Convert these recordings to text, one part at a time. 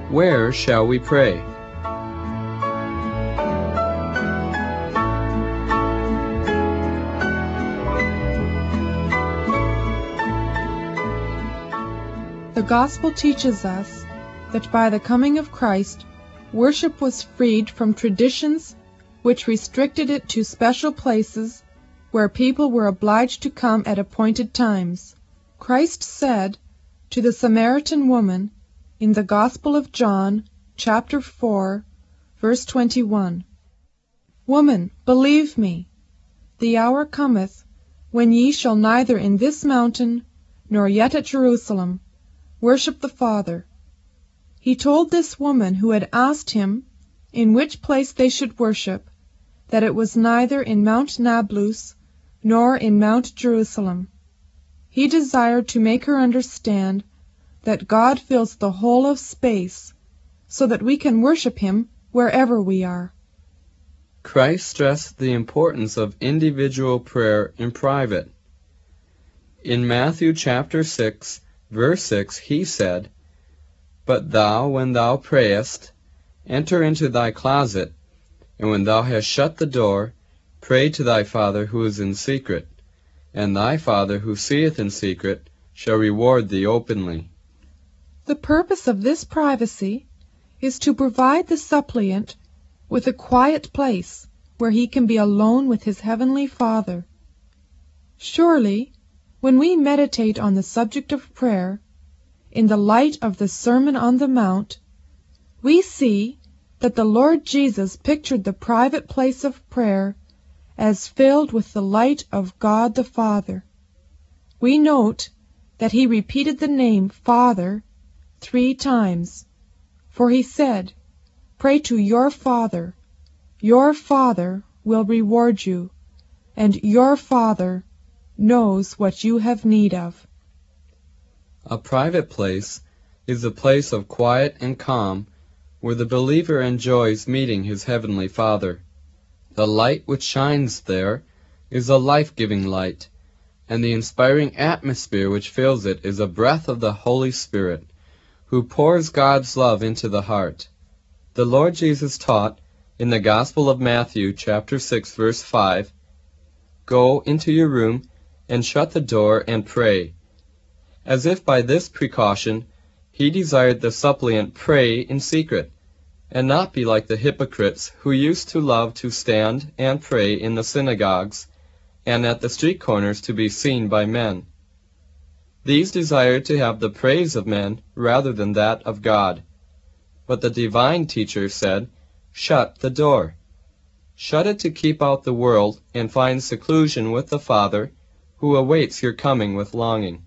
Where shall we pray? The Gospel teaches us that by the coming of Christ, worship was freed from traditions which restricted it to special places where people were obliged to come at appointed times. Christ said to the Samaritan woman in the Gospel of John, chapter 4, verse 21, "Woman, believe me, the hour cometh when ye shall neither in this mountain nor yet at Jerusalem worship the Father." He told this woman who had asked him in which place they should worship that it was neither in Mount Nablus nor in Mount Jerusalem. He desired to make her understand that God fills the whole of space, so that we can worship Him wherever we are. Christ stressed the importance of individual prayer in private. In Matthew chapter 6, verse 6, he said, "But thou, when thou prayest, enter into thy closet, and when thou hast shut the door, pray to thy Father who is in secret, and thy Father who seeth in secret shall reward thee openly." The purpose of this privacy is to provide the suppliant with a quiet place where he can be alone with his heavenly Father. Surely, when we meditate on the subject of prayer, in the light of the Sermon on the Mount, we see that the Lord Jesus pictured the private place of prayer as filled with the light of God the Father. We note that he repeated the name Father 3 times, for he said, "Pray to your Father will reward you, and your Father knows what you have need of." A private place is a place of quiet and calm where the believer enjoys meeting his heavenly Father. The light which shines there is a life-giving light, and the inspiring atmosphere which fills it is a breath of the Holy Spirit, who pours God's love into the heart. The Lord Jesus taught in the Gospel of Matthew, chapter 6, verse 5, "Go into your room and shut the door and pray," as if by this precaution he desired the suppliant pray in secret, and not be like the hypocrites who used to love to stand and pray in the synagogues and at the street corners to be seen by men. These desired to have the praise of men rather than that of God. But the divine teacher said, "Shut the door." Shut it to keep out the world and find seclusion with the Father, who awaits your coming with longing.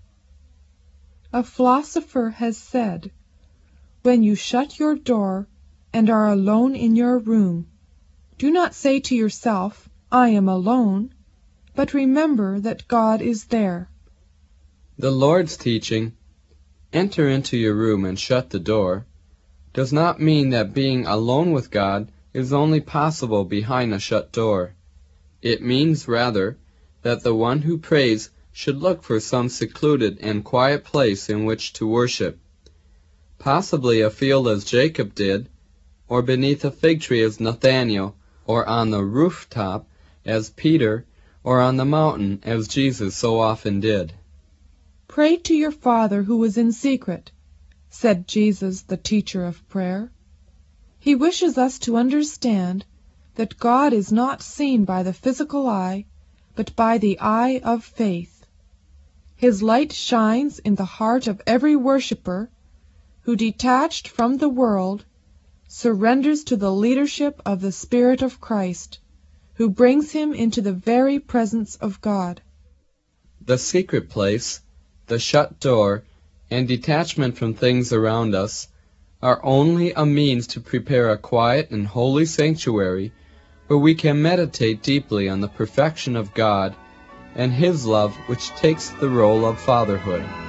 A philosopher has said, "When you shut your door and are alone in your room, do not say to yourself, 'I am alone,' but remember that God is there." The Lord's teaching, "Enter into your room and shut the door," does not mean that being alone with God is only possible behind a shut door. It means, rather, that the one who prays should look for some secluded and quiet place in which to worship, possibly a field as Jacob did, or beneath a fig tree as Nathanael, or on the rooftop as Peter, or on the mountain as Jesus so often did. "Pray to your Father who is in secret," said Jesus, the teacher of prayer. He wishes us to understand that God is not seen by the physical eye, but by the eye of faith. His light shines in the heart of every worshipper who, detached from the world, surrenders to the leadership of the Spirit of Christ, who brings him into the very presence of God. The secret place, the shut door, and detachment from things around us are only a means to prepare a quiet and holy sanctuary where we can meditate deeply on the perfection of God and His love, which takes the role of fatherhood.